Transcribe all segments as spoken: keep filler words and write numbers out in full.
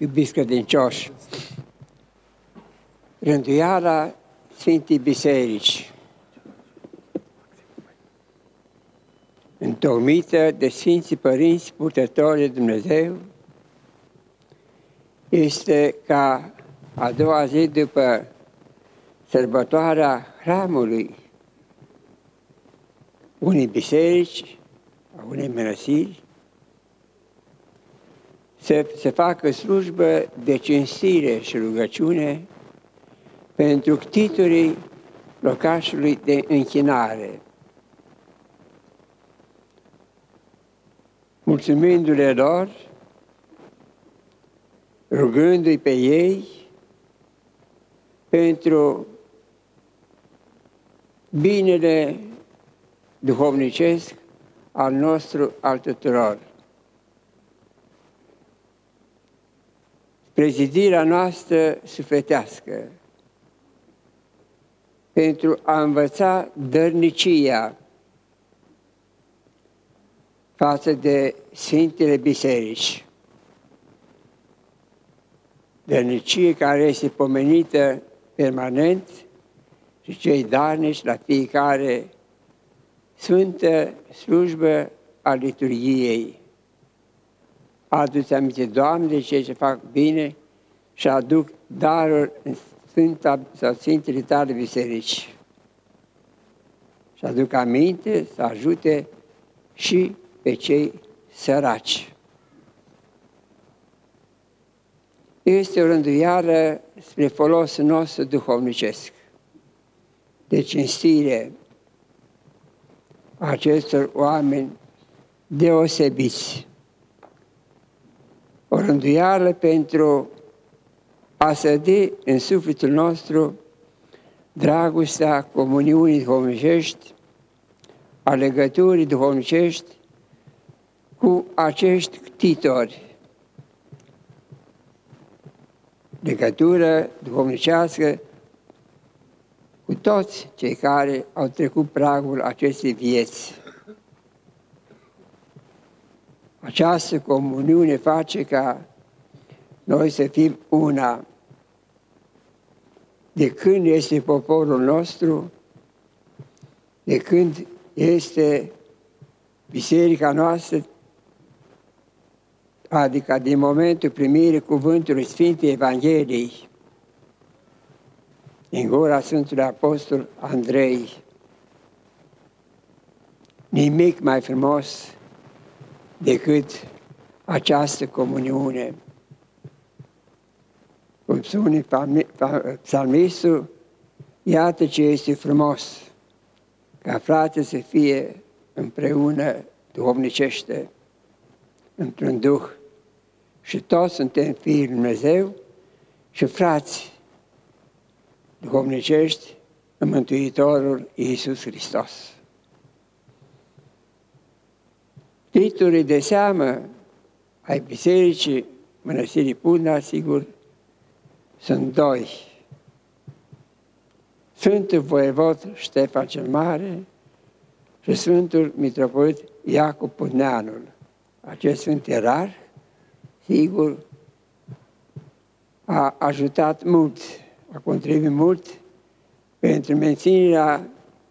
Iubiți credincioși, rânduiala Sfintei Biserici, întocmită de Sfinții Părinți Purtători de Dumnezeu, este ca a doua zi după sărbătoarea hramului unei biserici, a unei mănăstiri, să se facă slujbă de cinstire și rugăciune pentru ctitorii locașului de închinare, mulțumindu-le lor, rugându-i pe ei pentru binele duhovnicesc al nostru, al tuturor. Prezidirea noastră sufletească pentru a învăța dărnicia față de Sfintele Biserici. Dărnicie care este pomenită permanent și cei darnici la fiecare sfântă slujbă a liturghiei. Adu-ți aminte, Doamne, de cei ce fac bine și aduc daruri în Sfânta sau Sfintele Tale Biserici. Și aduc aminte să ajute și pe cei săraci. Este o rânduială spre folosul nostru duhovnicesc, de cinstire acestor oameni deosebiți. O rânduială pentru a sădi în sufletul nostru dragostea comuniunii duhovnicești, a legăturii duhovnicești cu acești ctitori. Legătură duhovnicească cu toți cei care au trecut pragul acestei vieți. Această comuniune face ca noi să fim una. De când este poporul nostru, de când este biserica noastră, adică din momentul primirii cuvântului Sfintei Evangheliei, din gura Sfântului Apostol Andrei. Nimic mai frumos decât această comuniune. Cum spune psalmistul, iată ce este frumos, ca frate să fie împreună duhovnicește, într-un duh. Și toți suntem fiii lui Dumnezeu și frați duhovnicești în Mântuitorul Iisus Hristos. Titlurile de seamă ai Bisericii Mănăstirii Pudna, sigur, sunt doi. Sfântul Voievod Ștefan cel Mare și Sfântul Mitropolit Iacob Pudneanul. Acest Sfânt Ierarh, sigur, a ajutat mult, a contribuit mult pentru menținerea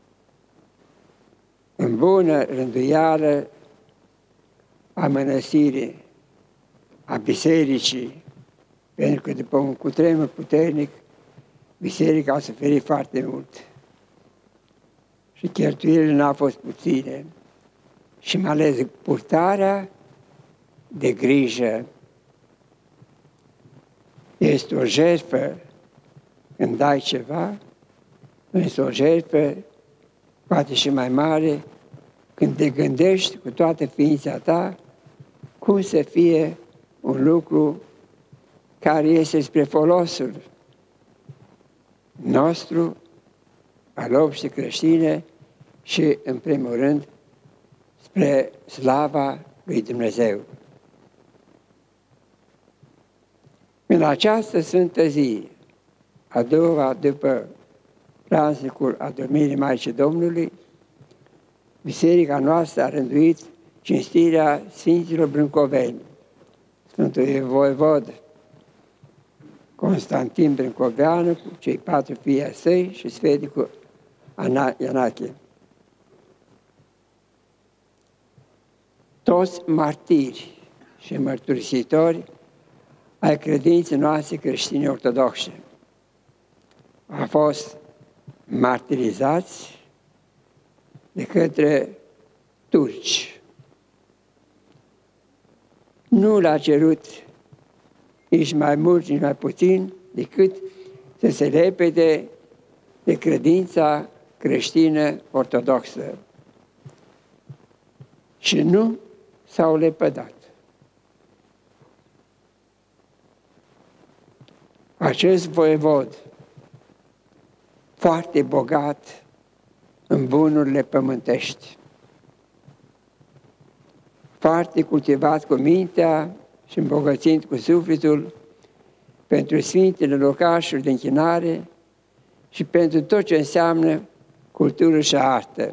în bună rânduială a mănăstirii, a bisericii, pentru că după un cutremur puternic, biserica a suferit foarte mult. Și cheltuielile n-au fost puține. Și mai ales purtarea de grijă. Este o jertfă când dai ceva, este o jertfă poate și mai mare când te gândești cu toată ființa ta cum să fie un lucru care este spre folosul nostru, al obștii creștine și, în primul rând, spre slava lui Dumnezeu. În această sfântă zi, a doua după praznicul adormirii Maicii Domnului, biserica noastră a rânduit cinstirea Sfinților Brâncoveni, Sfântul Voievod Constantin Brâncoveanu cu cei patru fii ai săi și sfeticul Ianache. Toți martiri și mărturisitori ai credinței noastre creștine ortodoxe au fost martirizați de către turci. Nu l-a cerut nici mai mult, nici mai puțin, decât să se repede de credința creștină ortodoxă. Și nu s-au lepădat. Acest voievod, foarte bogat în bunurile pământești, foarte cultivat cu mintea și îmbogățind cu sufletul pentru sfintele locașuri de închinare și pentru tot ce înseamnă cultură și artă.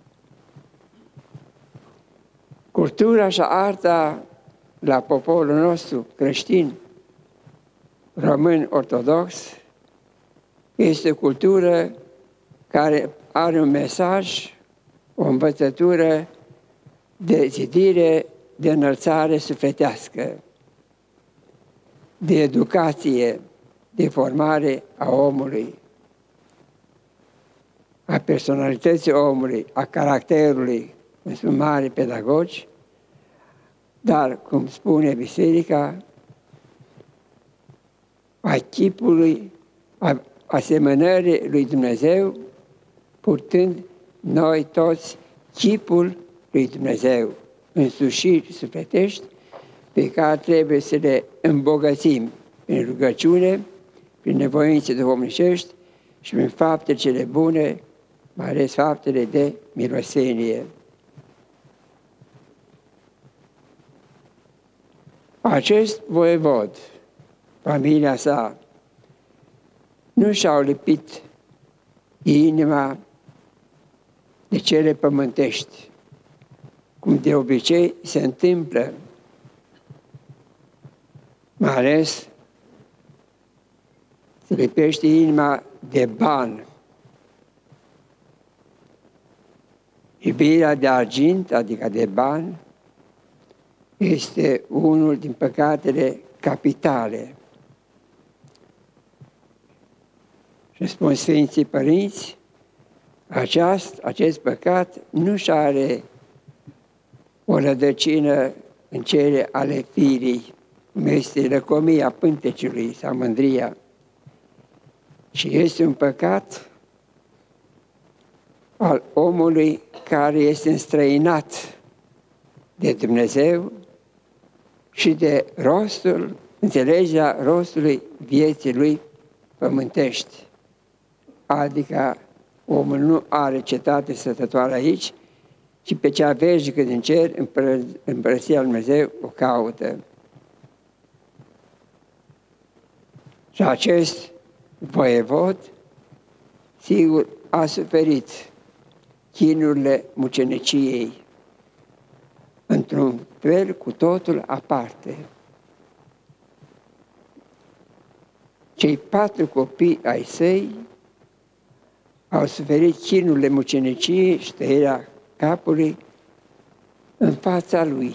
Cultura și arta la poporul nostru creștin, român ortodox, este o cultură care are un mesaj, o învățătură de zidire, de înălțare sufletească, de educație, de formare a omului, a personalității omului, a caracterului, cum sunt mari pedagogi, dar, cum spune Biserica, a chipului, a asemănării lui Dumnezeu, purtând noi toți chipul lui Dumnezeu, însușiri sufletești, pe care trebuie să le îmbogățim prin rugăciune, prin nevoințe duhovnicești și prin faptele cele bune, mai ales faptele de milosenie. Acest voievod, familia sa, nu și-au lipit inima de cele pământești, cum de obicei se întâmplă, mai ales se lipește inima de bani. Iubirea de argint, adică de bani, este unul din păcatele capitale. Și spun Sfinții Părinți, aceast, acest păcat nu și are o rădăcină în cele ale firii, cum este lăcomia pântecului sau mândria, ci este un păcat al omului care este înstrăinat de Dumnezeu și de rostul, înțelegerea rostului vieții lui pământești. Adică omul nu are cetate stătătoare aici, ci pe cea veșnică din cer, împărăția lui Dumnezeu, o caută. Și acest voievod, sigur, a suferit chinurile muceniciei, într-un fel cu totul aparte. Cei patru copii ai săi au suferit chinurile muceniciei și tăierea capului în fața lui,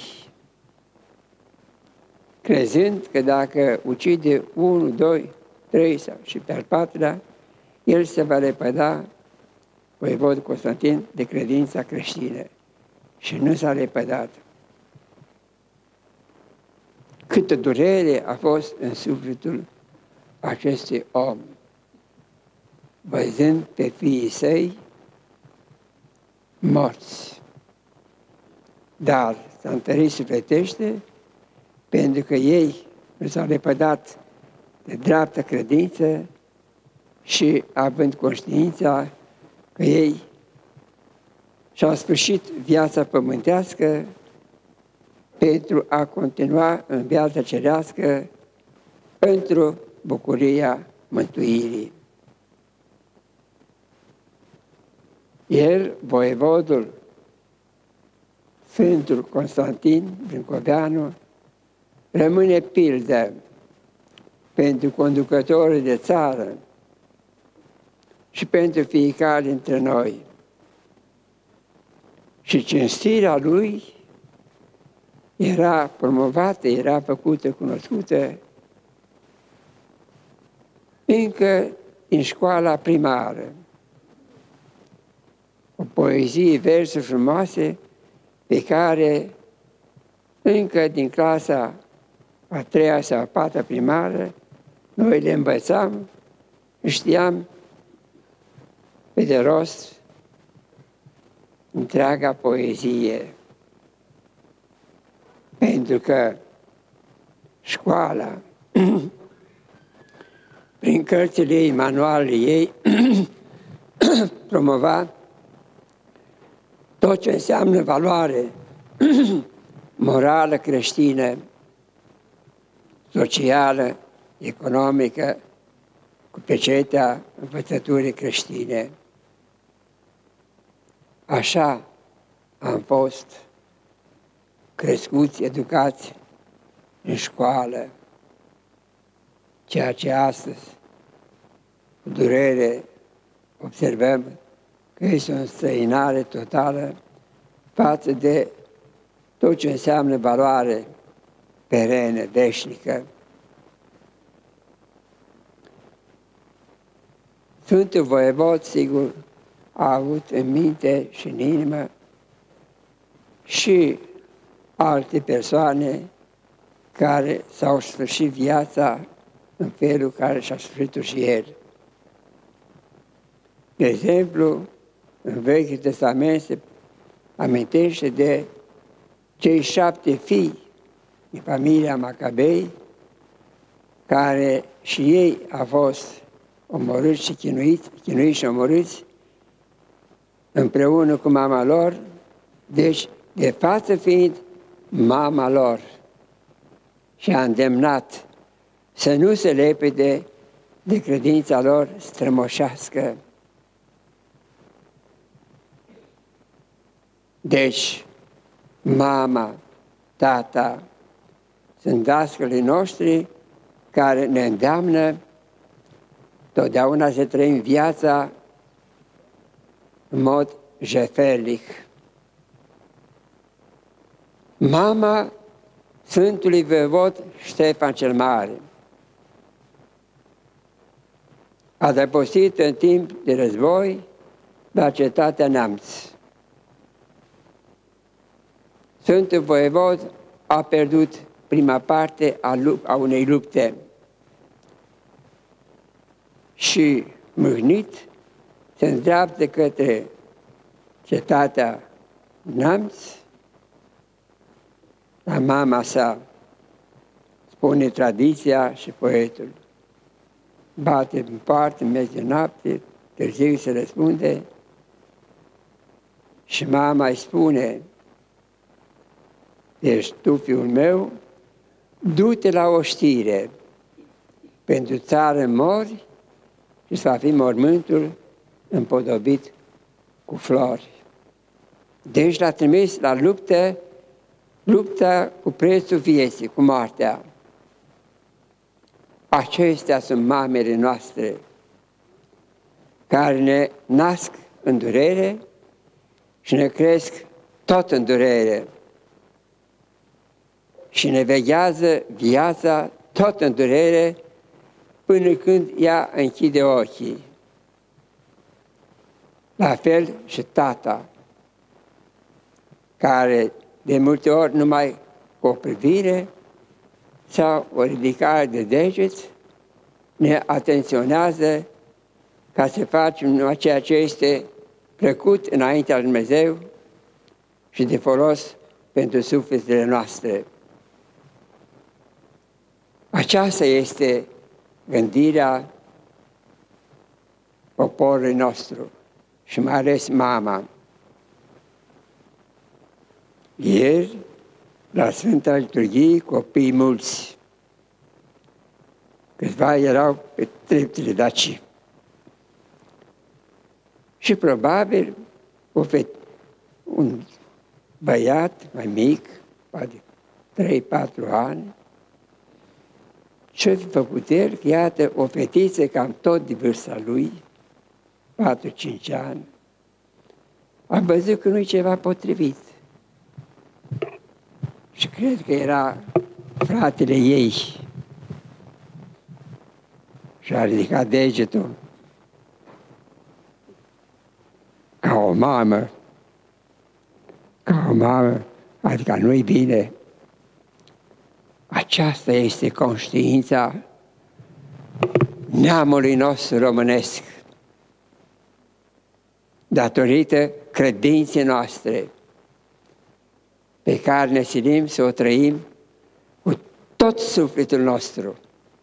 crezând că dacă ucide unul, doi, trei sau și pe al patrulea, el se va lepăda, voievod Constantin, de credința creștină. Și nu s-a lepădat. Câtă durere a fost în sufletul acestui om, văzând pe fiii săi morți. Dar s-a întărit sufletește pentru că ei nu s-au lepădat de dreaptă credință și având conștiința că ei și-au sfârșit viața pământească pentru a continua în viața cerească într-o bucuria mântuirii. El, voievodul, Sfântul Constantin Brâncoveanu, rămâne pildă pentru conducătorii de țară și pentru fiecare dintre noi. Și cinstirea lui era promovată, era făcută, cunoscută încă în școala primară. O poezie, versuri frumoase pe care încă din clasa a treia sau a patra primară noi le învățam, știam pe de rost întreaga poezie. Pentru că școala, prin cărțile ei, manualele ei, promova tot ce înseamnă valoare morală creștină, socială, economică, cu pecetea învățăturii creștine. Așa am fost crescuți, educați în școală, ceea ce astăzi, cu durere, observăm că este o înstrăinare totală față de tot ce înseamnă valoare perene, veșnică. Sfântul Voievod, sigur, a avut în minte și în inimă și alte persoane care s-au sfârșit viața în felul care și-a sfârșit-o și el. De exemplu, în Vechiul Testament se amintește de cei șapte fii din familia Macabei, care și ei au fost omorâți și chinuiți, chinuiți și omorâți împreună cu mama lor, deci de față fiind mama lor, și a îndemnat să nu se lepede de credința lor strămoșească. Deci, mama, tata sunt dascălii noștri care ne îndeamnă totdeauna să trăim viața în mod jefelnic. Mama Sfântului Voievod Ștefan cel Mare a adăpostit în timp de război la cetatea Neamț. Sfântul Voievod a pierdut prima parte a, a unei lupte și, mâhnit, se îndreaptă către cetatea Neamț, la mama sa, spune tradiția și poetul. Bate în poartă, în mers de noapte, târziu se răspunde și mama îi spune: ești tu, fiul meu, du-te la oștire, pentru țară mori și să va fi mormântul împodobit cu flori. Deci l-a trimis la luptă, lupta cu prețul vieții, cu moartea. Acestea sunt mamele noastre, care ne nasc în durere și ne cresc tot în durere și ne veghează viața tot în durere până când ea închide ochii. La fel și tata, care de multe ori numai cu o privire sau o ridicare de deget ne atenționează ca să facem numai ceea ce este plăcut înaintea lui Dumnezeu și de folos pentru sufletele noastre. Aceasta este gândirea poporului nostru și mai ales mama. Ieri, la Sfânta Liturghie, copii mulți, câțiva erau pe treptele dacii. Și probabil un băiat mai mic, poate trei patru ani, ce-a făcut el? Iată, o fetiță cam tot de vârsta lui, patru-cinci ani, am văzut că nu-i ceva potrivit. Și cred că era fratele ei. Și a ridicat degetul ca o mamă, ca o mamă, adică nu-i bine. Aceasta este conștiința neamului nostru românesc, datorită credinței noastre, pe care ne silim să o trăim cu tot sufletul nostru.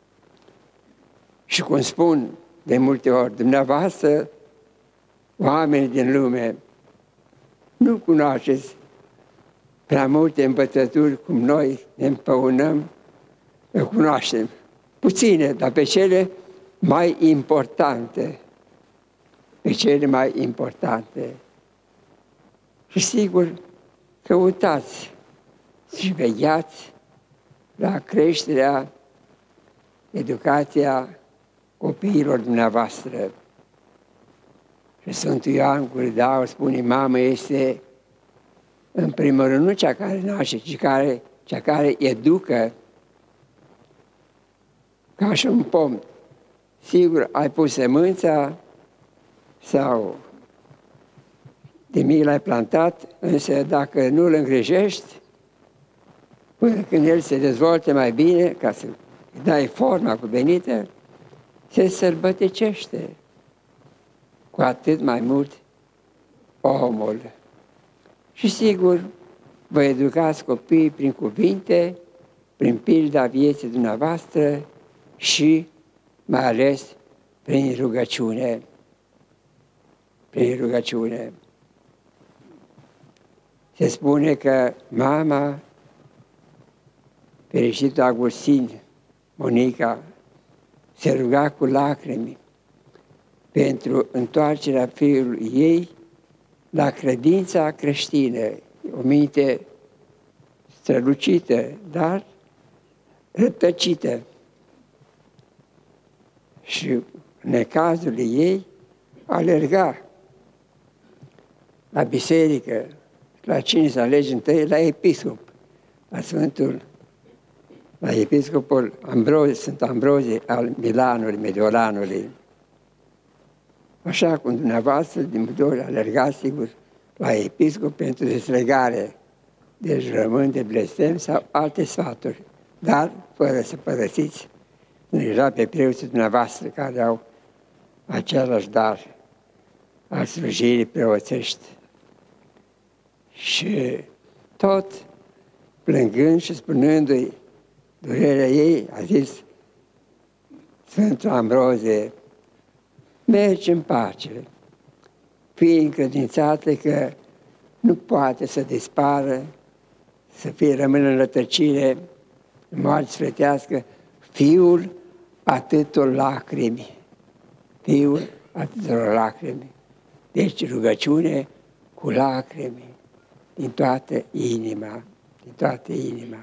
Și cum spun de multe ori, dumneavoastră, oamenii din lume, nu cunoașteți prea multe învățături cum noi ne împăunăm, le cunoaștem. Puține, dar pe cele mai importante. Pe cele mai importante. Și sigur, căutați și vegheați la creșterea, educația copiilor dumneavoastră. Și Sfântul Ioan Gură de Aur spune, mamă este în primul rând nu cea care naște, ci care, cea care educă, ca și un pom. Sigur, ai pus sămânța sau de mic l-ai plantat, însă dacă nu îl îngrijești, până când el se dezvolte mai bine, ca să îi dai forma cuvenită, se sălbăticește. Cu atât mai mult omul. Și sigur, vă educați copiii prin cuvinte, prin pilda vieții dumneavoastră și mai ales prin rugăciune. Prin rugăciune. Se spune că mama, fericitul Agustin, Monica, se ruga cu lacrimi pentru întoarcerea fiului ei la credința creștină, o minte strălucită, dar rătăcită. Și în necazul ei alerga la biserică, la cine să alege întâi? La episcop, la Sfântul, la episcopul Ambrozie, Sfânt Ambrozie al Milanului, Mediolanului. Așa cum dumneavoastră, din multe ori, alergați, sigur, la episcop pentru deslegare de jurământ, de blestem sau alte sfaturi, dar fără să părăsiți deja pe preoții dumneavoastră care au același dar al slujirii preoțești. Și tot plângând și spunându-i durerea ei, a zis Sfântul Ambrozie, mergi în pace, fii încredințată că nu poate să dispară, să fie rămână în rătăcire, în moarte sfletească, fiul atâtor lacrimi, fiul atâtor lacrimi. Deci rugăciune cu lacrimi, din toată inima, din toată inima.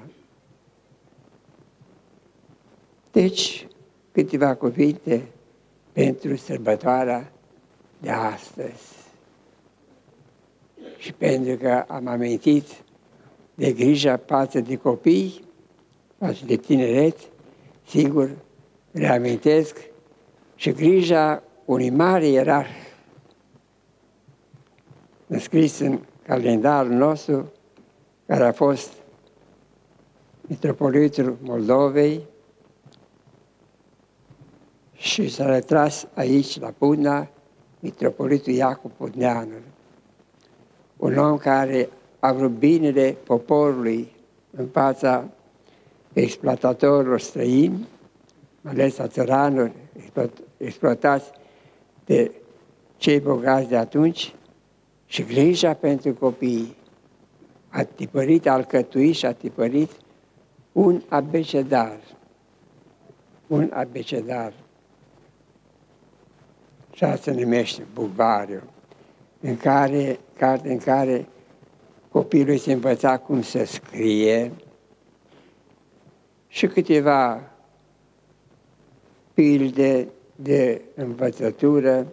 Deci, câteva cuvinte pentru sărbătoarea de astăzi. Și pentru că am amintit de grija față de copii, față de tineret, sigur, reamintesc și grija unui mare ierarh, înscris în calendarul nostru, care a fost mitropolitul Moldovei și s-a retras aici, la Pudna, mitropolitul Iacob Pudneanul. Un om care a vrut binele poporului în fața exploatatorilor străini, mai ales a țăranilor exploatați de cei bogați de atunci, și grija pentru copii. A tipărit, a alcătuit și a tipărit un abecedar. Un abecedar. Și asta se numește Bubariu, în care, carte în care copilul se învăța cum să scrie și câteva pilde de învățătură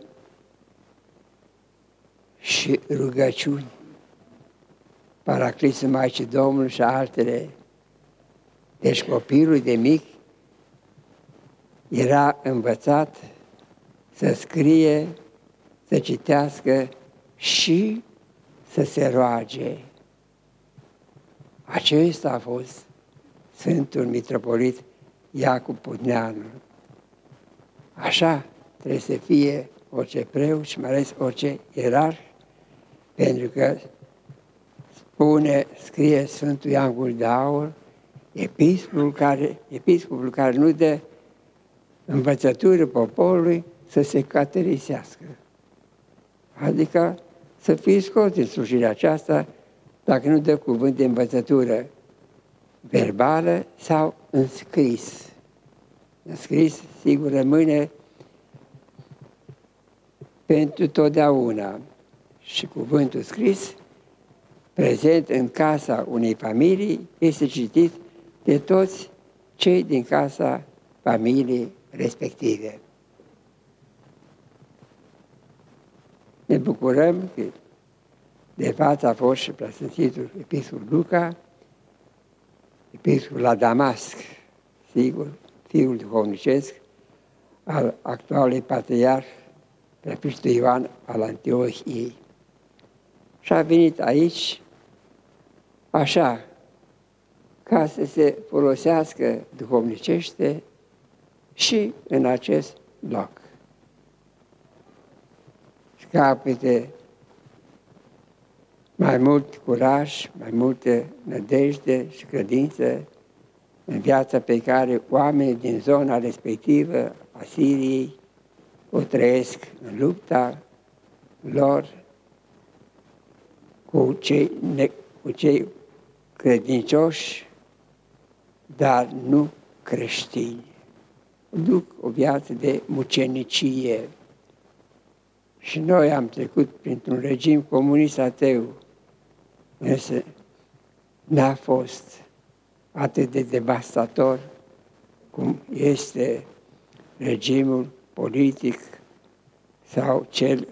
și rugăciuni, Paraclisul Maicii Domnului și altele. Deci copilul de mic era învățat să scrie, să citească și să se roage. Acesta a fost Sfântul Mitropolit Iacob Putneanu. Așa trebuie să fie orice preot și mai ales orice ierarh, pentru că spune, scrie Sfântul Ioan Gură de Aur, episcopul care, episcopul care nu dă învățătură poporului să se caterisească. Adică să fie scos din slujirea aceasta dacă nu dă cuvânt de învățătură verbală sau înscris. Înscris, sigur, rămâne pentru totdeauna. Și cuvântul scris, prezent în casa unei familii, este citit de toți cei din casa familiei respective. Ne bucurăm că de față a fost și preasfințitul episcop Luca, episcopul la Damasc, sigur, fiul duhovnicesc al actualului patriarh preasfințitul Ioan al Antiohiei. Și a venit aici așa, ca să se folosească duhovnicește și în acest loc. Și capete mai mult curaj, mai multă nădejde și credință în viața pe care oamenii din zona respectivă a Siriei o trăiesc în lupta lor cu cei, ne, cu cei credincioși, dar nu creștini. Duc o viață de mucenicie. Și noi am trecut printr-un regim comunist ateu, însă n-a fost atât de devastator cum este regimul politic sau cel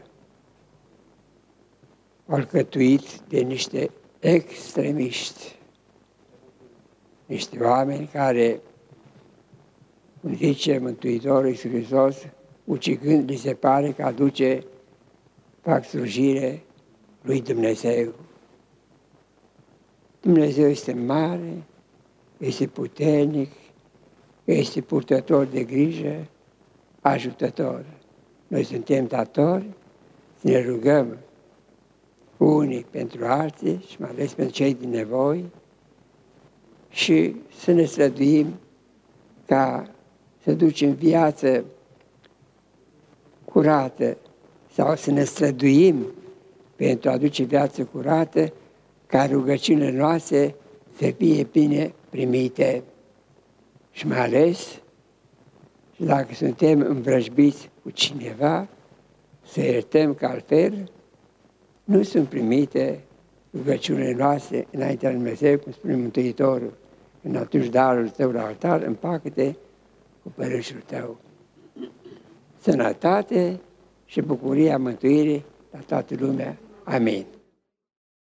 alcătuit de niște extremiști, niște oameni care, cum zice Mântuitorul Iisus Hristos, ucigând, li se pare că aduce, fac slujire lui Dumnezeu. Dumnezeu este mare, este puternic, este purtător de grijă, ajutător. Noi suntem datori să ne rugăm unii pentru alții și mai ales pentru cei din nevoi și să ne străduim ca să ducem viață curată sau să ne străduim pentru a aduce viață curată, ca rugăciunile noastre să fie bine primite. Și mai ales, dacă suntem învrăjbiți cu cineva, să iertăm că altfel nu sunt primite rugăciunile noastre înaintea lui Dumnezeu, cum spune Mântuitorul, în atunci darul tău la altar, împacă-te cu părâșul tău. Sănătate și bucuria mântuirii la toată lumea. Amin.